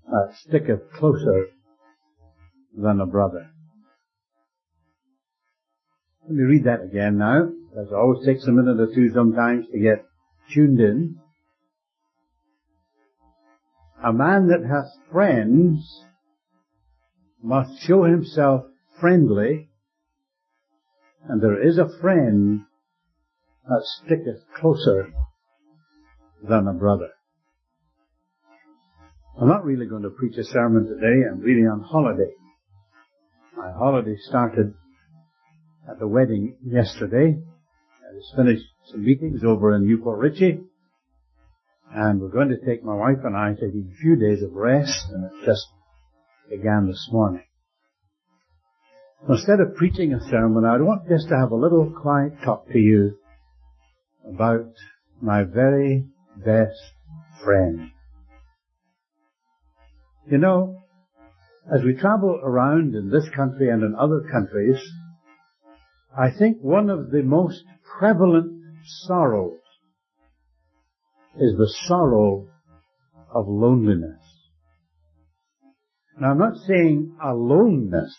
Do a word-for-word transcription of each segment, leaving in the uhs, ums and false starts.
that sticketh closer than a brother. Let me read that again now. It always takes a minute or two sometimes to get tuned in. A man that hath friends must show himself friendly, and there is a friend that sticketh closer than a brother. I'm not really going to preach a sermon today. I'm really on holiday. My holiday started at the wedding yesterday. I just finished some meetings over in Newport Richie, and we're going to take my wife and I taking a few days of rest, and it just began this morning. Instead of preaching a sermon, I want just to have a little quiet talk to you about my very best friend. You know, as we travel around in this country and in other countries, I think one of the most prevalent sorrows is the sorrow of loneliness. Now, I'm not saying aloneness,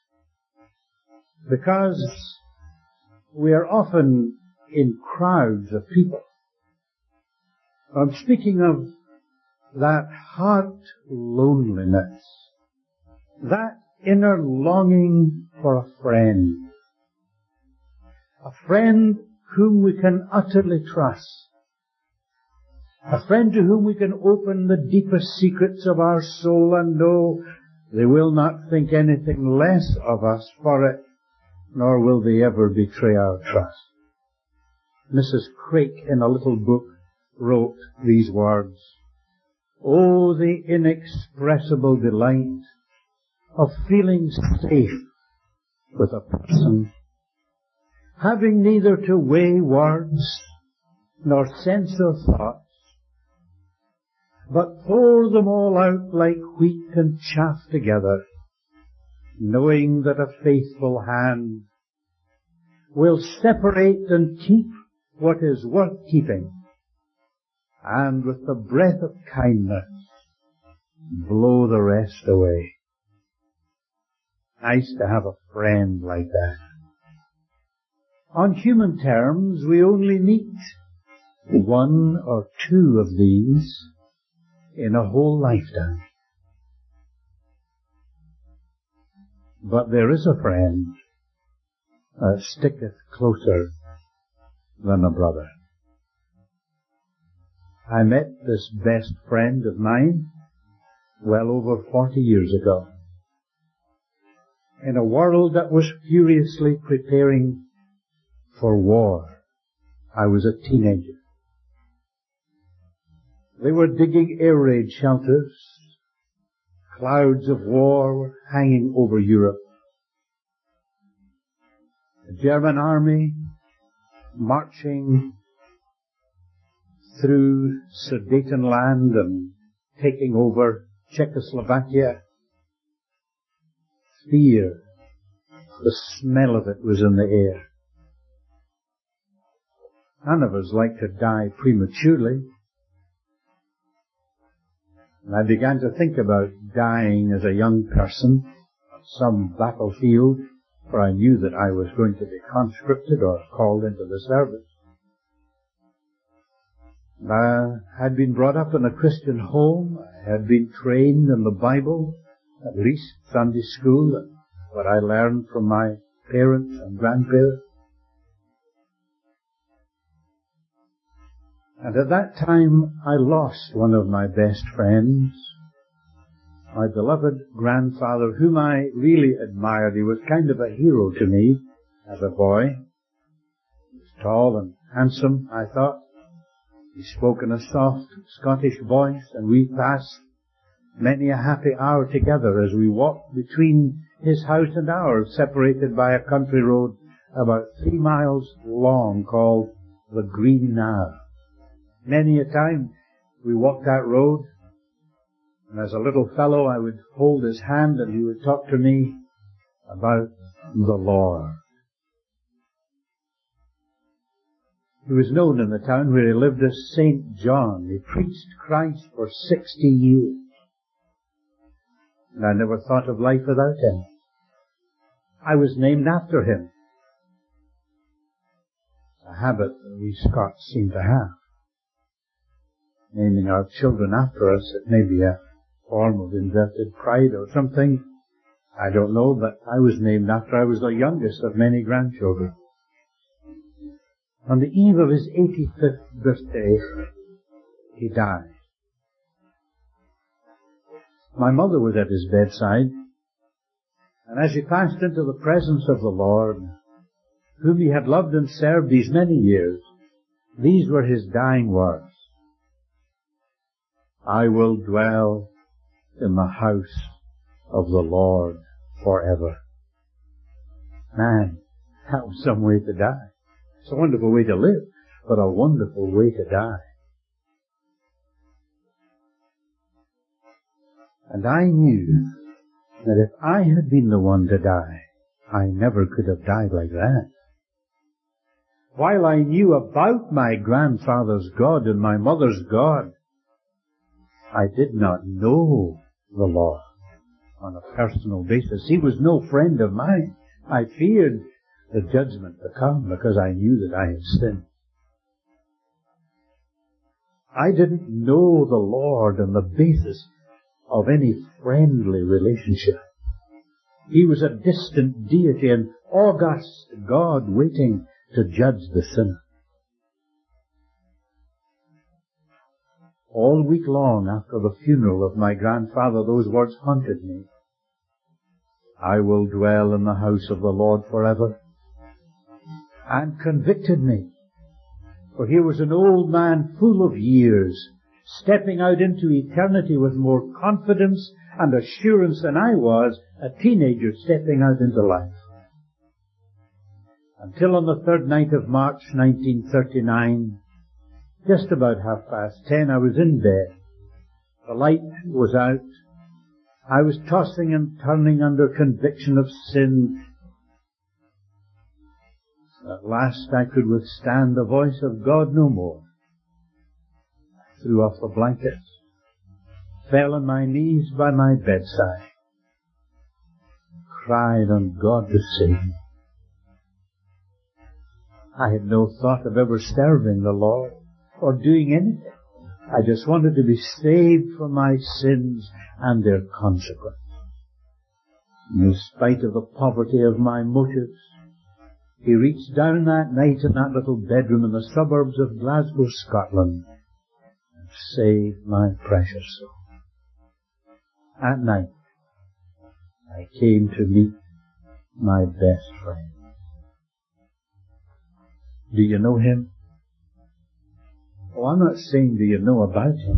because we are often in crowds of people. I'm speaking of that heart loneliness, that inner longing for a friend, a friend whom we can utterly trust, a friend to whom we can open the deepest secrets of our soul and know they will not think anything less of us for it, nor will they ever betray our trust. Missus Craik, in a little book, wrote these words, "Oh, the inexpressible delight of feeling safe with a person, having neither to weigh words nor censor thoughts, but pour them all out like wheat and chaff together, knowing that a faithful hand will separate and keep what is worth keeping, and with the breath of kindness blow the rest away." Nice to have a friend like that. On human terms, we only meet one or two of these in a whole lifetime. But there is a friend that sticketh closer than a brother. I met this best friend of mine well over forty years ago, in a world that was furiously preparing for war. I was a teenager. They were digging air raid shelters. Clouds of war were hanging over Europe. The German army marching through Sudetenland and taking over Czechoslovakia. Fear, the smell of it was in the air. None of us like to die prematurely. And I began to think about dying as a young person on some battlefield, for I knew that I was going to be conscripted or called into the service. I had been brought up in a Christian home. I had been trained in the Bible, at least Sunday school, and what I learned from my parents and grandparents. And at that time, I lost one of my best friends, my beloved grandfather, whom I really admired. He was kind of a hero to me as a boy. He was tall and handsome, I thought. He spoke in a soft Scottish voice, and we passed many a happy hour together as we walked between his house and ours, separated by a country road about three miles long called the Green Knowe. Many a time we walked that road, and as a little fellow I would hold his hand and he would talk to me about the Lord. He was known in the town where he lived as Saint John. He preached Christ for sixty years. And I never thought of life without him. I was named after him. A habit that we Scots seem to have. Naming our children after us, it may be a form of inverted pride or something. I don't know, but I was named after I was the youngest of many grandchildren. On the eve of his eighty-fifth birthday, he died. My mother was at his bedside, and as he passed into the presence of the Lord, whom he had loved and served these many years, these were his dying words. I will dwell in the house of the Lord forever. Man, that was some way to die. It's a wonderful way to live, but a wonderful way to die. And I knew that if I had been the one to die, I never could have died like that. While I knew about my grandfather's God and my mother's God, I did not know the Lord on a personal basis. He was no friend of mine. I feared the judgment to come because I knew that I had sinned. I didn't know the Lord on the basis of any friendly relationship. He was a distant deity, an august God waiting to judge the sinner. All week long after the funeral of my grandfather, those words haunted me. I will dwell in the house of the Lord forever. And convicted me. For here was an old man full of years, stepping out into eternity with more confidence and assurance than I was, a teenager stepping out into life. Until on the third night of March nineteen thirty-nine, just about half past ten, I was in bed. The light was out. I was tossing and turning under conviction of sin. At last I could withstand the voice of God no more. I threw off the blankets, fell on my knees by my bedside, cried on God to save me. I had no thought of ever serving the Lord or doing anything. I just wanted to be saved from my sins and their consequence. In spite of the poverty of my motives, he reached down that night in that little bedroom in the suburbs of Glasgow, Scotland, and saved my precious soul. At night, I came to meet my best friend. Do you know him? Oh, I'm not saying do you know about him.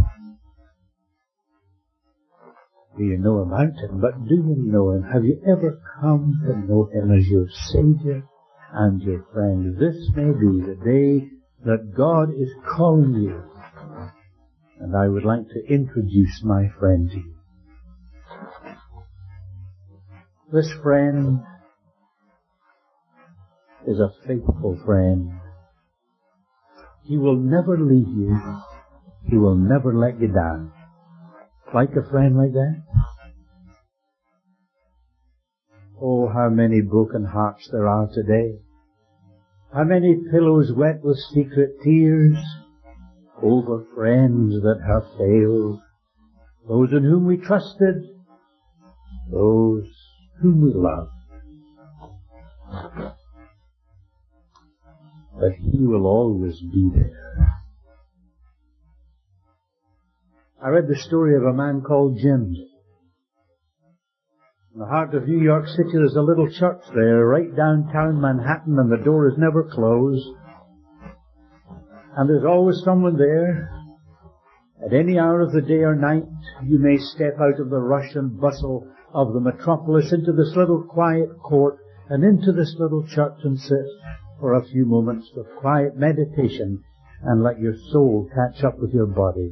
Do you know about him? But do you know him? Have you ever come to know him as your Savior and your friend? This may be the day that God is calling you. And I would like to introduce my friend to you. This friend is a faithful friend. He will never leave you. He will never let you down. Like a friend like that? Oh, how many broken hearts there are today. How many pillows wet with secret tears over friends that have failed. Those in whom we trusted. Those whom we loved. But He will always be there. I read the story of a man called Jim. In the heart of New York City, there's a little church there, right downtown Manhattan, and the door is never closed. And there's always someone there. At any hour of the day or night, you may step out of the rush and bustle of the metropolis into this little quiet court and into this little church and sit for a few moments of quiet meditation and let your soul catch up with your body.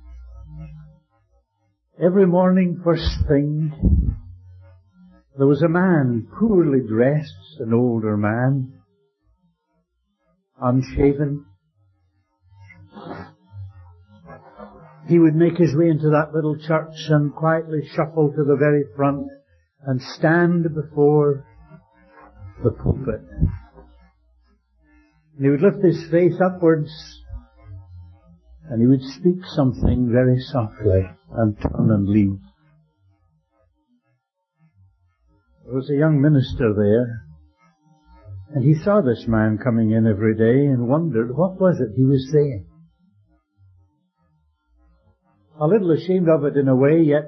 Every morning, first thing, there was a man, poorly dressed, an older man, unshaven, he would make his way into that little church and quietly shuffle to the very front and stand before the pulpit. And he would lift his face upwards and he would speak something very softly and turn and leave. There was a young minister there, and he saw this man coming in every day and wondered what was it he was saying. A little ashamed of it in a way, yet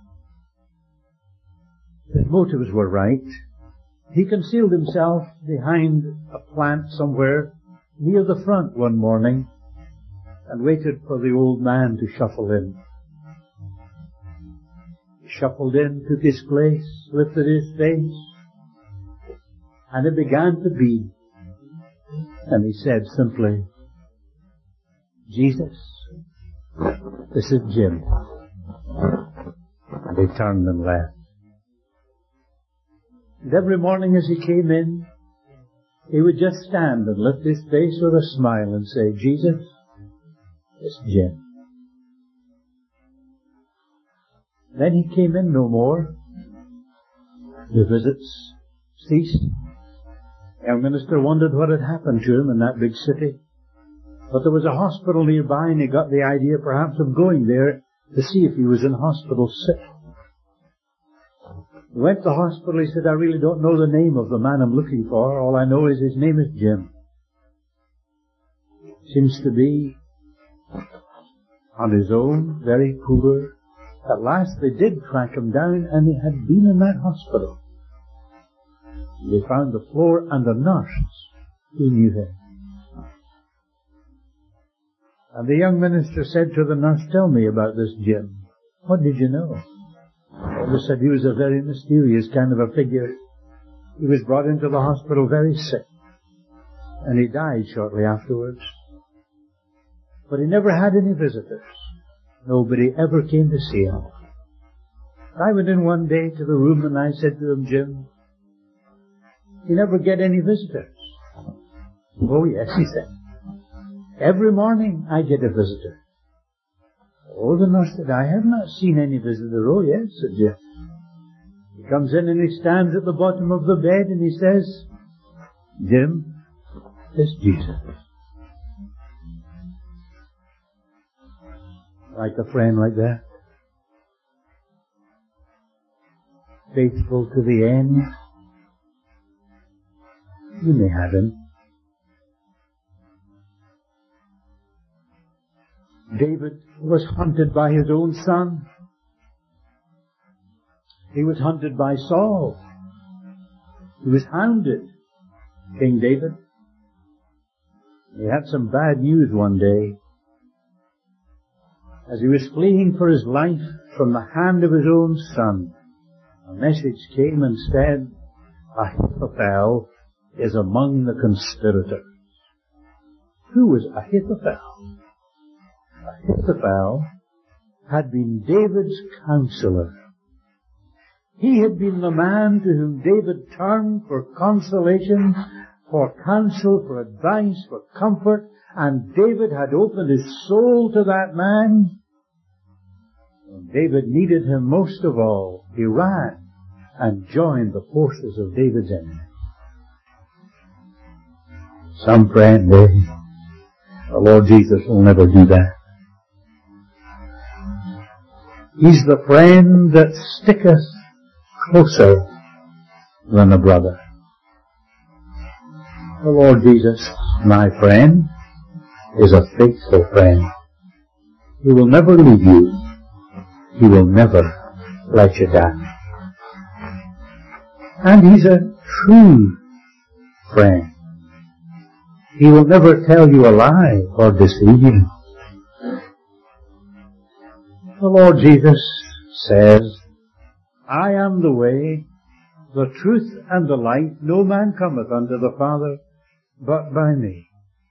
his motives were right. He concealed himself behind a plant somewhere near the front one morning and waited for the old man to shuffle in. He shuffled in, took his place, lifted his face, and it began to be. And he said simply, "Jesus, this is Jim." And he turned and left. And every morning as he came in, he would just stand and lift his face with a smile and say, "Jesus, it's Jim." Then he came in no more. The visits ceased. The young minister wondered what had happened to him in that big city. But there was a hospital nearby, and he got the idea perhaps of going there to see if he was in hospital sick. He went to the hospital. He said, "I really don't know the name of the man I'm looking for. All I know is his name is Jim. Seems to be on his own, very poor." At last they did track him down, and he had been in that hospital. They found the floor and the nurse who knew him. And the young minister said to the nurse, "Tell me about this Jim. What did you know?" They said he was a very mysterious kind of a figure. He was brought into the hospital very sick, and he died shortly afterwards. But he never had any visitors. Nobody ever came to see him. I went in one day to the room and I said to him, "Jim, you never get any visitors?" "Oh yes," he said. "Every morning I get a visitor." Oh, the nurse said, "I have not seen any visitor." "Oh yes," said Jim. He comes in and he stands at the bottom of the bed and he says, "Jim, it's Jesus." Like a friend like that. Faithful to the end. You may have him. David was hunted by his own son. He was hunted by Saul. He was hounded, King David. He had some bad news one day. As he was fleeing for his life from the hand of his own son, a message came and said, "Ahithophel is among the conspirators." Who was Ahithophel? Ahithophel had been David's counselor. He had been the man to whom David turned for consolation, for counsel, for advice, for comfort, and David had opened his soul to that man. When David needed him most of all, he ran and joined the forces of David's enemy. Some friend, eh? The Lord Jesus will never do that. He's the friend that sticketh closer than a brother. The Lord Jesus, my friend, is a faithful friend. He will never leave you. He will never let you down. And He's a true friend. He will never tell you a lie or deceive you. The Lord Jesus says, "I am the way, the truth, and the life. No man cometh unto the Father but by me."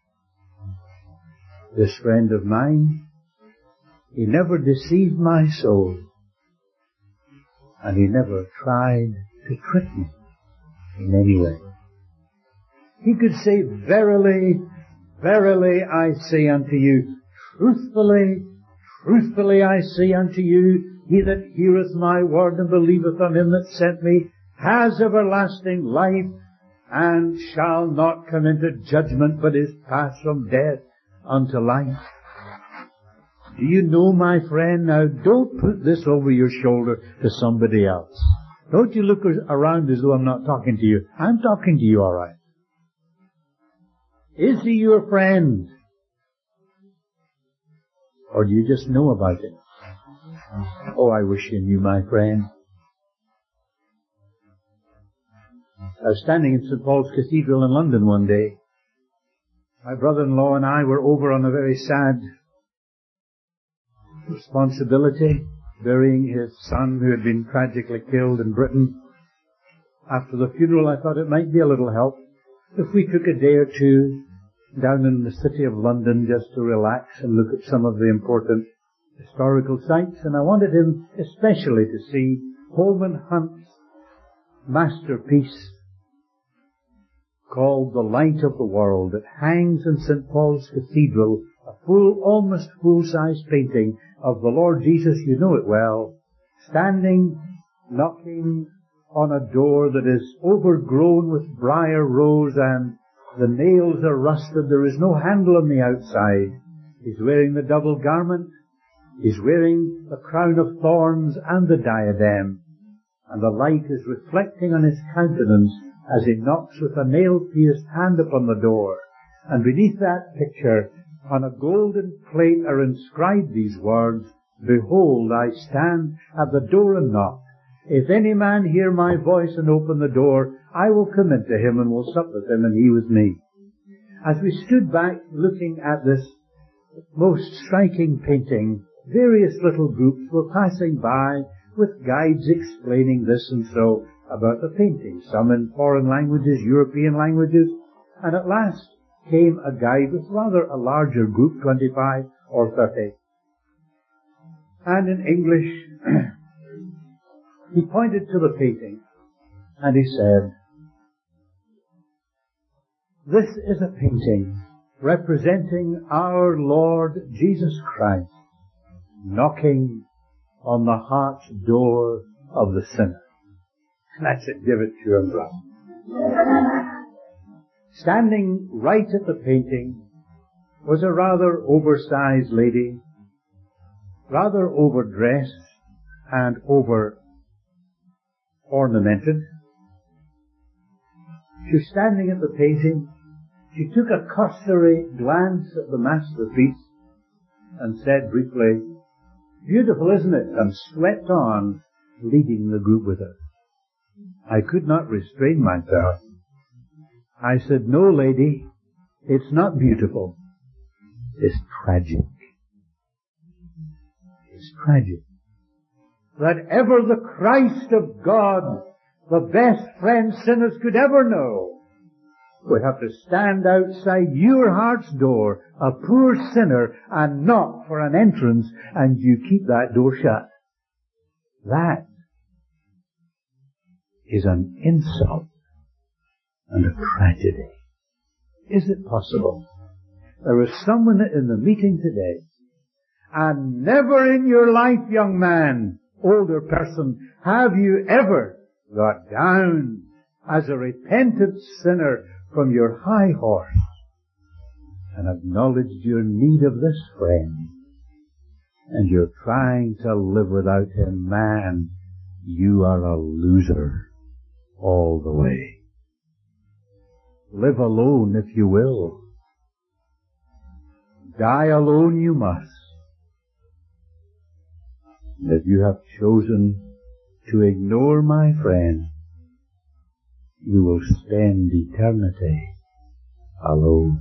This friend of mine, he never deceived my soul, and he never tried to trick me in any way. He could say, "Verily, verily, I say unto you, truthfully, Truthfully I say unto you, he that heareth my word and believeth on him that sent me has everlasting life, and shall not come into judgment, but is passed from death unto life. Do you know, my friend? Now, don't put this over your shoulder to somebody else. Don't you look around as though I'm not talking to you. I'm talking to you, all right. Is he your friend? Or do you just know about it? Oh, I wish you knew, my friend. I was standing in Saint Paul's Cathedral in London one day. My brother-in-law and I were over on a very sad responsibility, burying his son who had been tragically killed in Britain. After the funeral, I thought it might be a little help if we took a day or two down in the city of London just to relax and look at some of the important historical sites. And I wanted him especially to see Holman Hunt's masterpiece called The Light of the World. It hangs in Saint Paul's Cathedral, a full, almost full-size painting of the Lord Jesus, you know it well, standing, knocking on a door that is overgrown with briar rose, and the nails are rusted. There is no handle on the outside. He's wearing the double garment. He's wearing the crown of thorns and the diadem. And the light is reflecting on his countenance as he knocks with a nail-pierced hand upon the door. And beneath that picture, on a golden plate, are inscribed these words, Behold, I stand at the door and knock. If any man hear my voice and open the door, I will come into him and will sup with him and he with me. As we stood back looking at this most striking painting, various little groups were passing by with guides explaining this and so about the painting, some in foreign languages, European languages, and at last came a guide with rather a larger group, twenty-five or thirty. And in English, he pointed to the painting and he said, this is a painting representing our Lord Jesus Christ knocking on the heart's door of the sinner. That's it, give it to him, brother. Standing right at the painting was a rather oversized lady, rather overdressed and over ornamented. She was standing at the painting. She took a cursory glance at the masterpiece and said briefly, beautiful, isn't it? And swept on, leading the group with her. I could not restrain myself. I said, no, lady, it's not beautiful. It's tragic. It's tragic. That ever the Christ of God, the best friend sinners could ever know, would have to stand outside your heart's door, a poor sinner, and knock for an entrance, and you keep that door shut. That is an insult and a tragedy. Is it possible? There was someone in the meeting today, and never in your life, young man, older person, have you ever got down as a repentant sinner from your high horse and acknowledged your need of this friend, and you're trying to live without him. Man, you are a loser all the way. Live alone if you will. Die alone you must. If you have chosen to ignore my friend, you will spend eternity alone.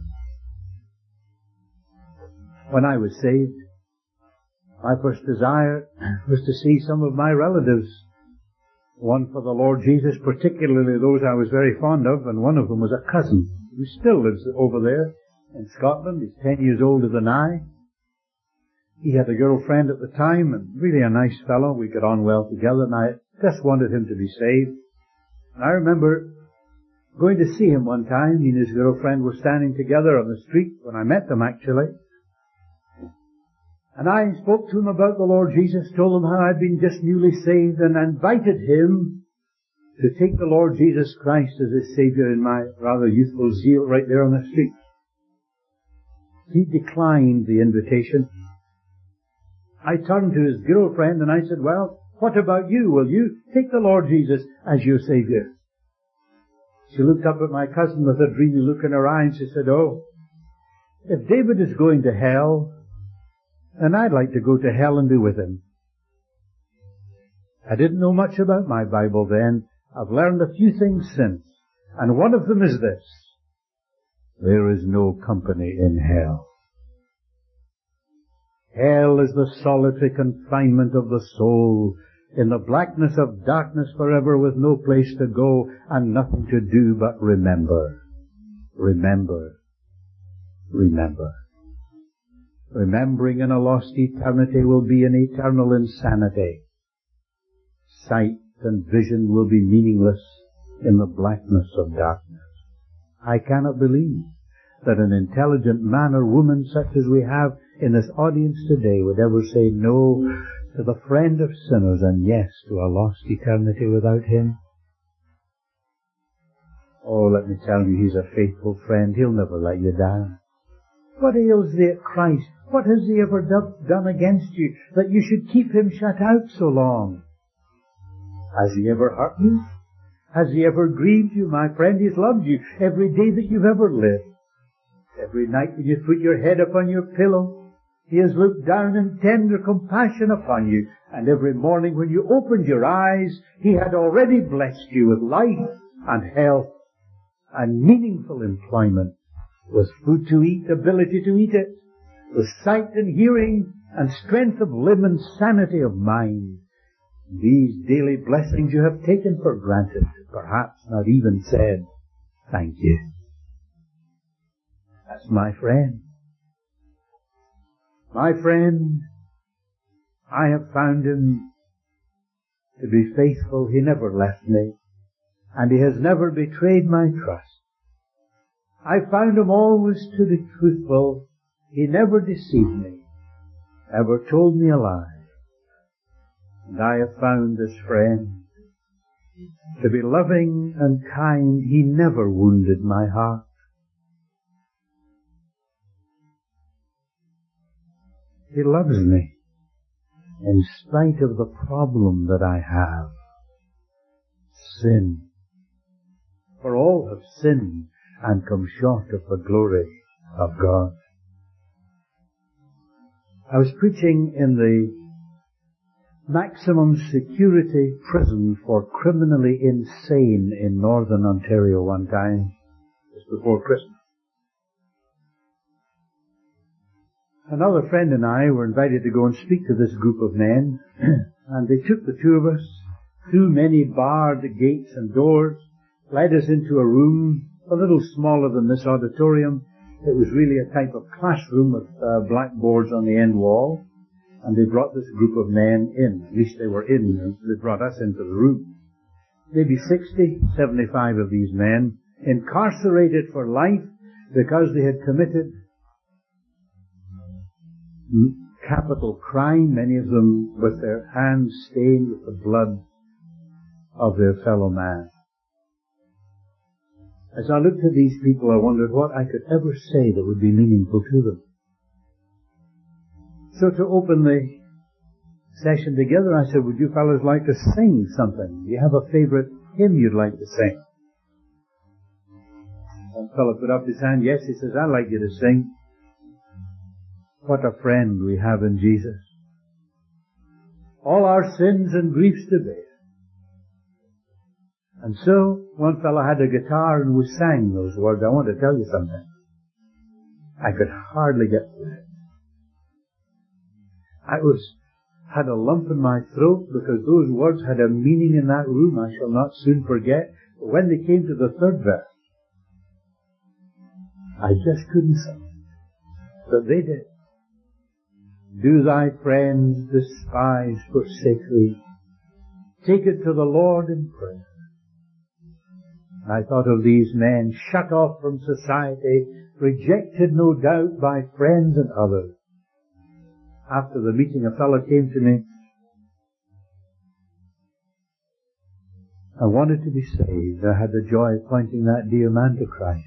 When I was saved, my first desire was to see some of my relatives. One for the Lord Jesus, particularly those I was very fond of, and one of them was a cousin who still lives over there in Scotland. He's ten years older than I. He had a girlfriend at the time, and really a nice fellow. We got on well together, and I just wanted him to be saved. And I remember going to see him one time. He and his girlfriend were standing together on the street when I met them, actually. And I spoke to him about the Lord Jesus, told him how I'd been just newly saved, and invited him to take the Lord Jesus Christ as his Savior in my rather youthful zeal right there on the street. He declined the invitation. I turned to his girlfriend and I said, well, what about you? Will you take the Lord Jesus as your Savior? She looked up at my cousin with a dreamy look in her eye and she said, oh, if David is going to hell, then I'd like to go to hell and be with him. I didn't know much about my Bible then. I've learned a few things since, and one of them is this: there is no company in hell. Hell is the solitary confinement of the soul in the blackness of darkness forever, with no place to go and nothing to do but remember. Remember. Remember. Remembering in a lost eternity will be an eternal insanity. Sight and vision will be meaningless in the blackness of darkness. I cannot believe that an intelligent man or woman such as we have in this audience today would ever say no to the friend of sinners and yes to a lost eternity without him. Oh, let me tell you, he's a faithful friend. He'll never let you down. What ails thee at Christ? What has he ever do- done against you that you should keep him shut out so long? Has he ever hurt you? Has he ever grieved you? My friend, he's loved you every day that you've ever lived. Every night when you put your head upon your pillow, he has looked down in tender compassion upon you. And every morning when you opened your eyes, he had already blessed you with life and health and meaningful employment, with food to eat, ability to eat it, with sight and hearing and strength of limb and sanity of mind. These daily blessings you have taken for granted, perhaps not even said, thank you. That's my friend. My friend, I have found him to be faithful. He never left me, and he has never betrayed my trust. I found him always to be truthful. He never deceived me, never told me a lie. And I have found this friend to be loving and kind. He never wounded my heart. He loves me in spite of the problem that I have. Sin. For all have sinned and come short of the glory of God. I was preaching in the maximum security prison for criminally insane in northern Ontario one time, just before Christmas. Another friend and I were invited to go and speak to this group of men, and they took the two of us through many barred gates and doors, led us into a room a little smaller than this auditorium. It was really a type of classroom with uh, blackboards on the end wall. And they brought this group of men in. At least they were in. And they brought us into the room. Maybe sixty, seventy-five of these men incarcerated for life because they had committed capital crime, many of them with their hands stained with the blood of their fellow man. As I looked at these people, I wondered what I could ever say that would be meaningful to them. So to open the session together, I said, would you fellows like to sing something? Do you have a favorite hymn you'd like to sing? One fellow put up his hand. Yes, he says, I'd like you to sing. What a friend we have in Jesus. All our sins and griefs to bear. And so, one fellow had a guitar and we sang those words. I want to tell you something. I could hardly get through it. I was, had a lump in my throat because those words had a meaning in that room I shall not soon forget. But when they came to the third verse, I just couldn't sing. But they did. Do thy friends despise, forsake thee? Take it to the Lord in prayer. I thought of these men shut off from society, rejected no doubt by friends and others. after the meeting, a fellow came to me. I wanted to be saved. I had the joy of pointing that dear man to Christ.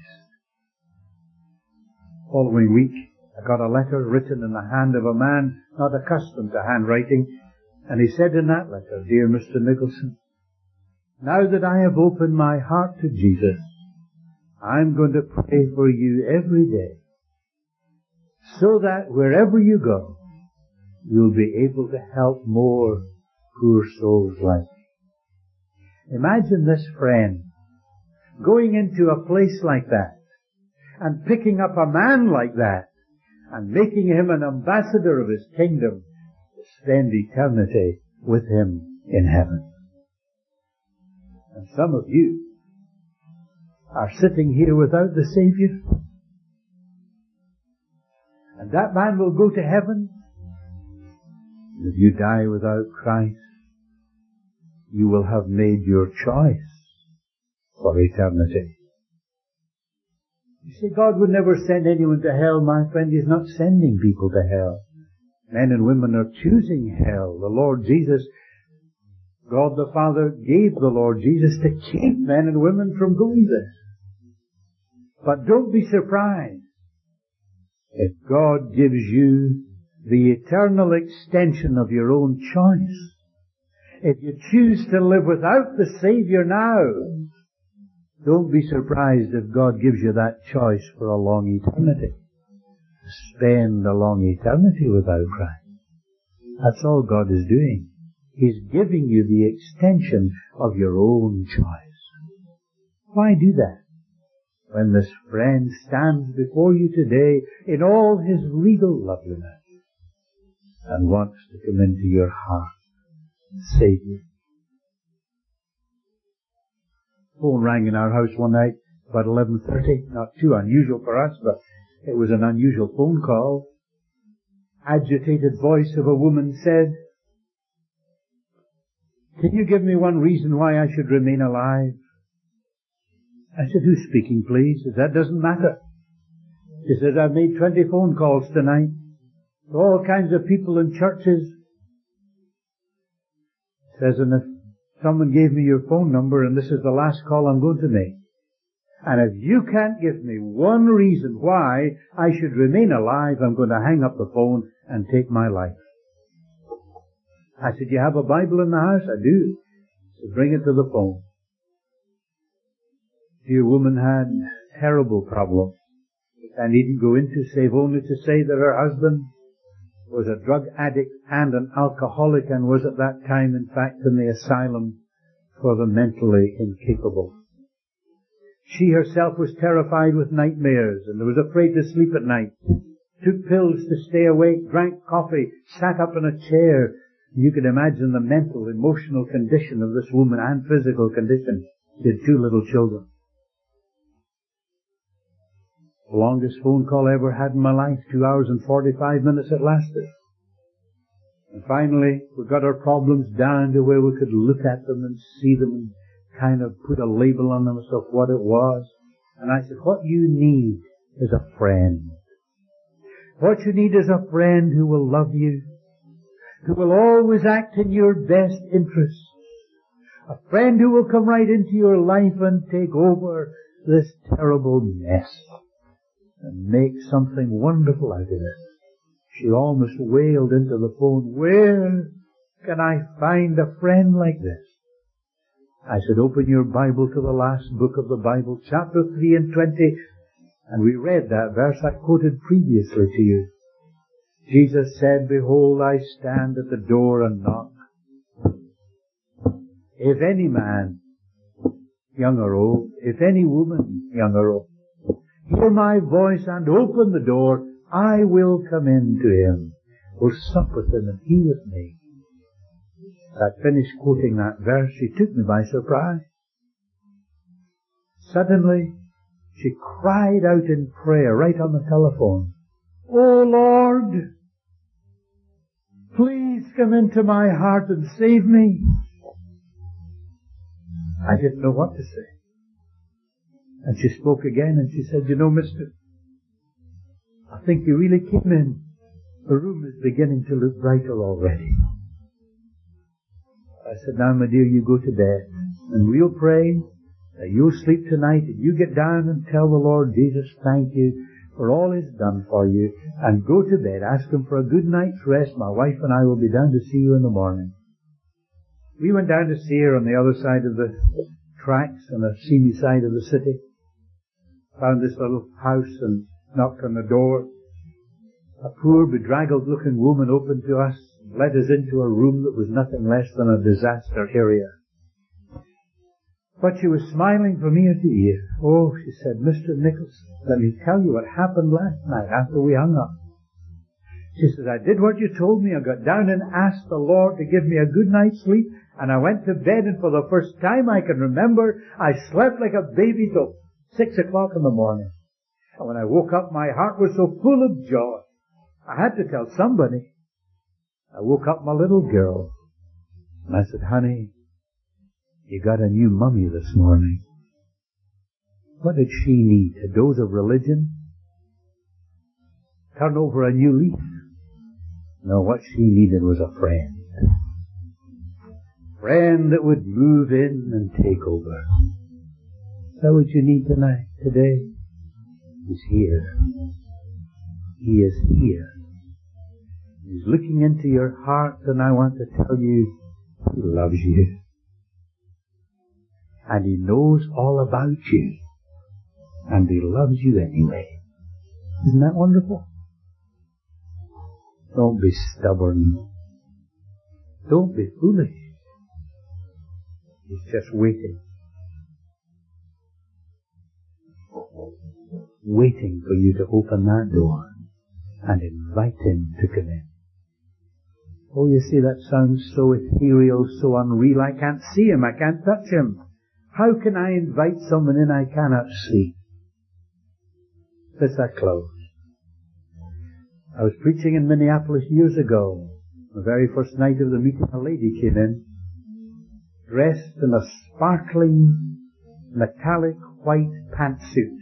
Following week, I got a letter written in the hand of a man not accustomed to handwriting, and he said in that letter, "Dear Mister Nicholson, now that I have opened my heart to Jesus, I'm going to pray for you every day, so that wherever you go, you'll be able to help more poor souls like me." Imagine this friend going into a place like that and picking up a man like that and making him an ambassador of his kingdom to spend eternity with him in heaven. And some of you are sitting here without the Savior, and that man will go to heaven. If you die without Christ, you will have made your choice for eternity. You say, God would never send anyone to hell. My friend, He's not sending people to hell. Men and women are choosing hell. The Lord Jesus, God the Father, gave the Lord Jesus to keep men and women from going there. But don't be surprised if God gives you the eternal extension of your own choice. If you choose to live without the Savior now, don't be surprised if God gives you that choice for a long eternity. Spend a long eternity without Christ. That's all God is doing. He's giving you the extension of your own choice. Why do that? When this friend stands before you today in all his regal loveliness and wants to come into your heart and save you. Phone rang in our house one night about eleven thirty. Not too unusual for us, but it was an unusual phone call. Agitated voice of a woman said, "Can you give me one reason why I should remain alive?" I said, "Who's speaking, please?" She said, "That doesn't matter." She said, "I've made twenty phone calls tonight to all kinds of people in churches." She says, "And if someone gave me your phone number and this is the last call I'm going to make, and if you can't give me one reason why I should remain alive, I'm going to hang up the phone and take my life." I said, "You have a Bible in the house?" "I do." She said, "Bring it to the phone." Dear woman had terrible problems. I needn't go into, save only to say that her husband was a drug addict and an alcoholic and was at that time, in fact, in the asylum for the mentally incapable. She herself was terrified with nightmares and was afraid to sleep at night. Took pills to stay awake, drank coffee, sat up in a chair. You can imagine the mental, emotional condition of this woman and physical condition. She had two little children. The longest phone call I ever had in my life, two hours and forty-five minutes it lasted. And finally, we got our problems down to where we could look at them and see them and kind of put a label on them as to what it was. And I said, "What you need is a friend. What you need is a friend who will love you, who will always act in your best interests. A friend who will come right into your life and take over this terrible mess and make something wonderful out of it." She almost wailed into the phone, "Where can I find a friend like this?" I said, "Open your Bible to the last book of the Bible, chapter three and twenty, and we read that verse I quoted previously to you. Jesus said, 'Behold, I stand at the door and knock. If any man, young or old, if any woman, young or old, hear my voice and open the door, I will come in to him, will sup with him and he with me.'" I finished quoting that verse. She took me by surprise. Suddenly, she cried out in prayer right on the telephone, "Oh Lord, please come into my heart and save me." I didn't know what to say. And she spoke again and she said, "You know, mister, I think you really came in The room is beginning to look brighter already. I said, now, my dear, you go to bed, and we'll pray that you'll sleep tonight, and you get down and tell the Lord Jesus, thank you for all He's done for you, and go to bed. Ask Him for a good night's rest. My wife and I will be down to see you in the morning. We went down to see her on the other side of the tracks, on the seamy side of the city. Found this little house and knocked on the door. A poor, bedraggled-looking woman opened to us, led us into a room that was nothing less than a disaster area. But she was smiling from ear to ear. Oh, she said, Mister Nicholson, let me tell you what happened last night after we hung up. She said, I did what you told me. I got down and asked the Lord to give me a good night's sleep, and I went to bed, and for the first time I can remember, I slept like a baby till six o'clock in the morning. And when I woke up, my heart was so full of joy. I had to tell somebody. I woke up my little girl, and I said, honey, you got a new mummy this morning. What did she need? A dose of religion? Turn over a new leaf? No, what she needed was a friend. Friend that would move in and take over. Is that what you need tonight, today? He's here. He is here. He's looking into your heart, and I want to tell you, He loves you. And He knows all about you. And He loves you anyway. Isn't that wonderful? Don't be stubborn. Don't be foolish. He's just waiting. Waiting for you to open that door and invite Him to come in. Oh, you see, that sounds so ethereal, so unreal. I can't see Him. I can't touch Him. How can I invite someone in I cannot see? Let's that close. I was preaching in Minneapolis years ago. The very first night of the meeting, a lady came in, dressed in a sparkling, metallic white pantsuit.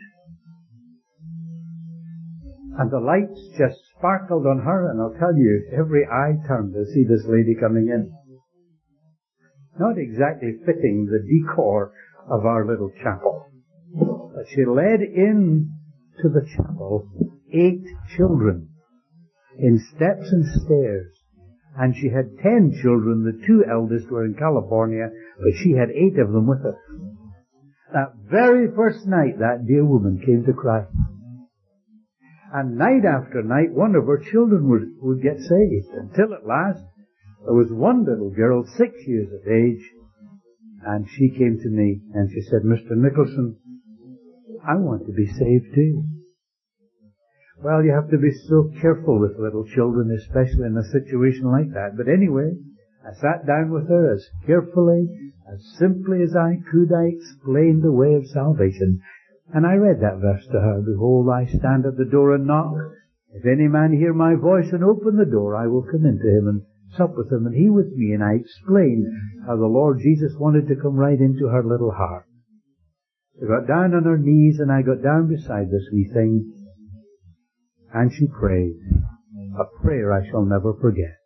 And the lights just sparkled on her, and I'll tell you, every eye turned to see this lady coming in. Not exactly fitting the decor of our little chapel. But she led in to the chapel eight children in steps and stairs. And she had ten children. The two eldest were in California, but she had eight of them with her. That very first night, that dear woman came to Christ. And night after night, one of her children would, would get saved. Until at last, there was one little girl, six years of age, and she came to me and she said, Mister Nicholson, I want to be saved too. Well, you have to be so careful with little children, especially in a situation like that. But anyway, I sat down with her as carefully, as simply as I could. I explained the way of salvation. And I read that verse to her. Behold, I stand at the door and knock. If any man hear my voice and open the door, I will come into him and sup with him and he with me. And I explained how the Lord Jesus wanted to come right into her little heart. She got down on her knees and I got down beside this wee thing. And she prayed a prayer I shall never forget.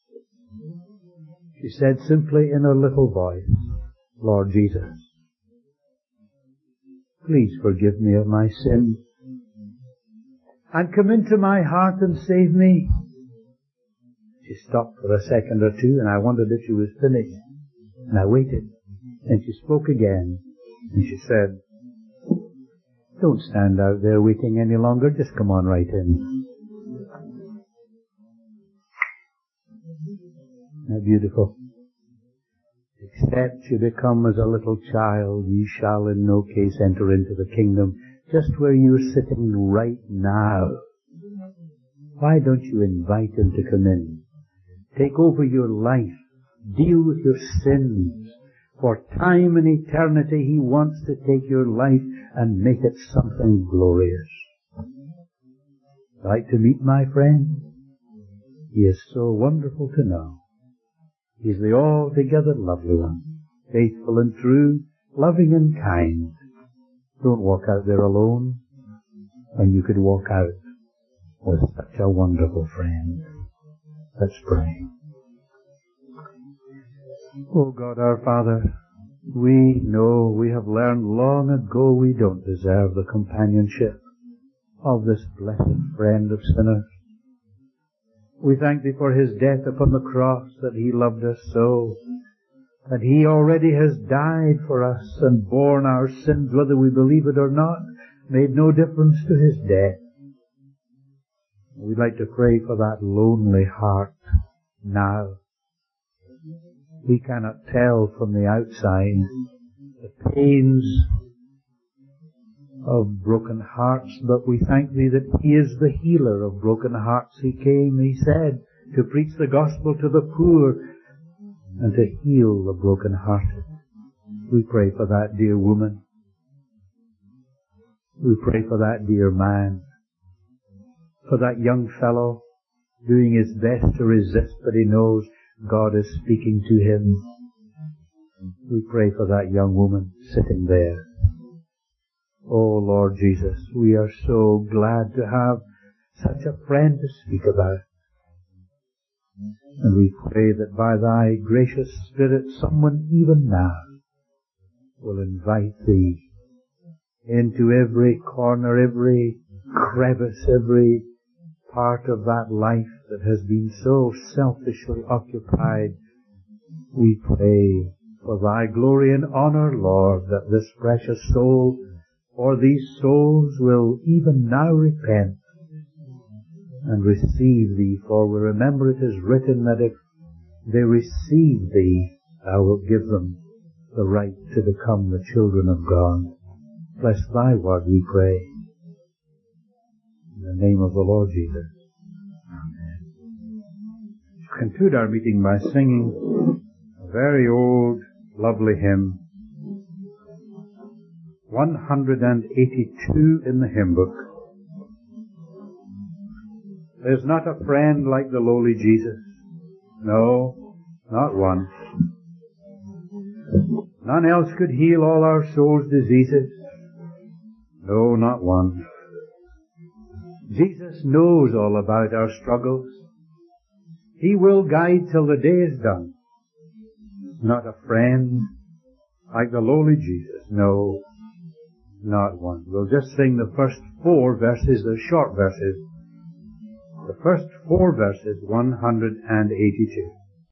She said simply in her little voice, Lord Jesus, please forgive me of my sins and come into my heart and save me. She stopped for a second or two and I wondered if she was finished. And I waited. And she spoke again. And she said, don't stand out there waiting any longer. Just come on right in. Isn't that beautiful? Except you become as a little child, ye shall in no case enter into the kingdom. Just where you're sitting right now. Why don't you invite Him to come in? Take over your life. Deal with your sins. For time and eternity, He wants to take your life and make it something glorious. Like to meet my friend? He is so wonderful to know. He's the altogether lovely one, faithful and true, loving and kind. Don't walk out there alone when you could walk out with such a wonderful friend. Let's pray. Oh God, our Father, we know, we have learned long ago we don't deserve the companionship of this blessed friend of sinners. We thank Thee for His death upon the cross, that He loved us so, that He already has died for us and borne our sins, whether we believe it or not, made no difference to His death. We'd like to pray for that lonely heart now. We cannot tell from the outside the pains of broken hearts, but we thank Thee that He is the healer of broken hearts. He came, He said, to preach the gospel to the poor and to heal the broken-hearted. We pray for that dear woman. We pray for that dear man, for that young fellow doing his best to resist, but he knows God is speaking to him. We pray for that young woman sitting there. Oh Lord Jesus, we are so glad to have such a friend to speak about. And we pray that by Thy gracious Spirit, someone even now will invite Thee into every corner, every crevice, every part of that life that has been so selfishly occupied. We pray for Thy glory and honor, Lord, that this precious soul, or these souls, will even now repent and receive Thee, for we remember it is written that if they receive Thee, Thou wilt give them the right to become the children of God. Bless Thy word, we pray. In the name of the Lord Jesus. Amen. To conclude our meeting by singing a very old, lovely hymn, one hundred eighty-two in the hymn book. There's not a friend like the lowly Jesus. No, not one. None else could heal all our soul's diseases. No, not one. Jesus knows all about our struggles. He will guide till the day is done. Not a friend like the lowly Jesus. No, not one. We'll just sing the first four verses, the short verses. The first four verses, one hundred eighty-two.